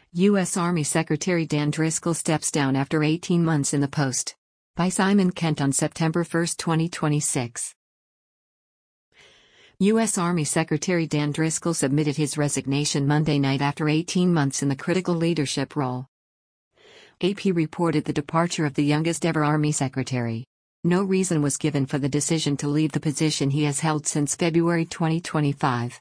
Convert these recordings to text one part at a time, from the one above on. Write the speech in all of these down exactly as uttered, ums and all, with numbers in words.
U S Army Secretary Dan Driscoll steps down after eighteen months in the post. By Simon Kent on September first, twenty twenty-six. U S Army Secretary Dan Driscoll submitted his resignation Monday night after eighteen months in the critical leadership role. A P reported the departure of the youngest ever Army Secretary. No reason was given for the decision to leave the position he has held since February twenty twenty-five.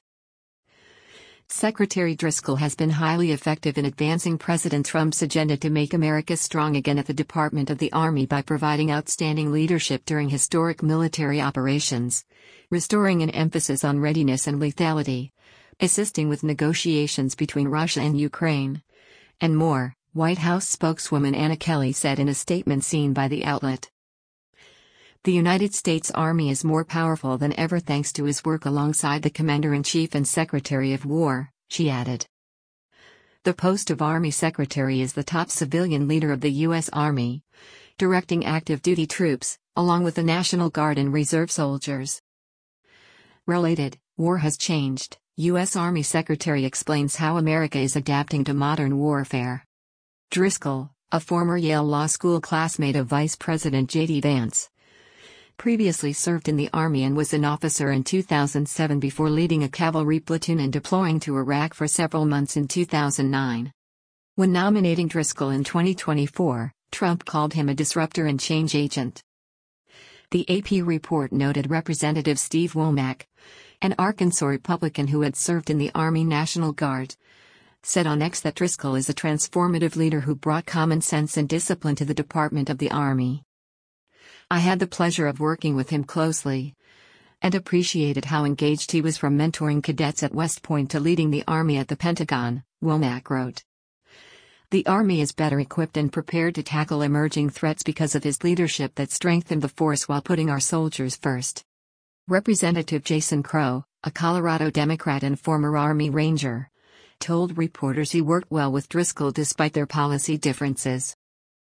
Secretary Driscoll has been highly effective in advancing President Trump's agenda to make America strong again at the Department of the Army by providing outstanding leadership during historic military operations, restoring an emphasis on readiness and lethality, assisting with negotiations between Russia and Ukraine, and more, White House spokeswoman Anna Kelly said in a statement seen by the outlet. The United States Army is more powerful than ever thanks to his work alongside the Commander-in-Chief and Secretary of War, she added. The post of Army Secretary is the top civilian leader of the U S Army, directing active duty troops, along with the National Guard and Reserve soldiers. Related, war has changed. U S Army Secretary explains how America is adapting to modern warfare. Driscoll, a former Yale Law School classmate of Vice President J D Vance, previously served in the Army and was an officer in two thousand seven before leading a cavalry platoon and deploying to Iraq for several months in two thousand nine. When nominating Driscoll in twenty twenty-four, Trump called him a disruptor and change agent. The A P report noted Representative Steve Womack, an Arkansas Republican who had served in the Army National Guard, said on X that Driscoll is a transformative leader who brought common sense and discipline to the Department of the Army. I had the pleasure of working with him closely and appreciated how engaged he was, from mentoring cadets at West Point to leading the Army at the Pentagon, Womack wrote. The Army is better equipped and prepared to tackle emerging threats because of his leadership that strengthened the force while putting our soldiers first. Representative Jason Crow, a Colorado Democrat and former Army Ranger, told reporters he worked well with Driscoll despite their policy differences.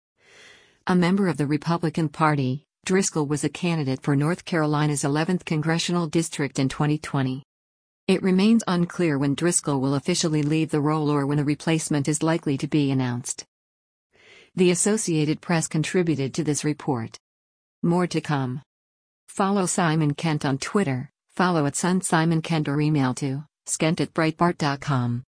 A member of the Republican Party, Driscoll was a candidate for North Carolina's eleventh Congressional District in twenty twenty. It remains unclear when Driscoll will officially leave the role or when a replacement is likely to be announced. The Associated Press contributed to this report. More to come. Follow Simon Kent on Twitter, follow at Sun Simon Kent or email to skent at breitbart dot com.